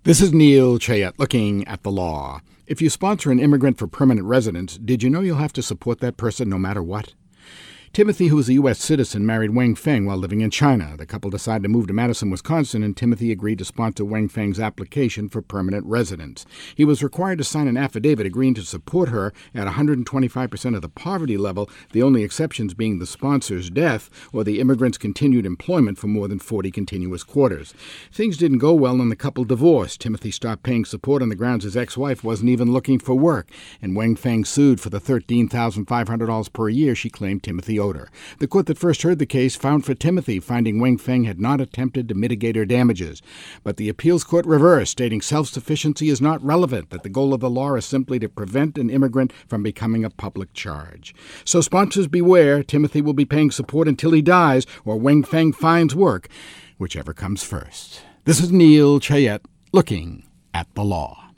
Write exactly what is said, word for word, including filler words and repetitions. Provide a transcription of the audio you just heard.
This is Neil Chayet looking at the law. If you sponsor an immigrant for permanent residence, did you know you'll have to support that person no matter what? Timothy, who is a U S citizen, married Wang Feng while living in China. The couple decided to move to Madison, Wisconsin, and Timothy agreed to sponsor Wang Feng's application for permanent residence. He was required to sign an affidavit agreeing to support her at one hundred twenty-five percent of the poverty level, the only exceptions being the sponsor's death or the immigrant's continued employment for more than forty continuous quarters. Things didn't go well and the couple divorced. Timothy stopped paying support on the grounds his ex-wife wasn't even looking for work, and Wang Feng sued for the thirteen thousand five hundred dollars per year she claimed Timothy owed her. The court that first heard the case found for Timothy, finding Wang Feng had not attempted to mitigate her damages. But the appeals court reversed, stating self-sufficiency is not relevant, that the goal of the law is simply to prevent an immigrant from becoming a public charge. So sponsors beware, Timothy will be paying support until he dies or Wang Feng finds work, whichever comes first. This is Neil Chayet looking at the law.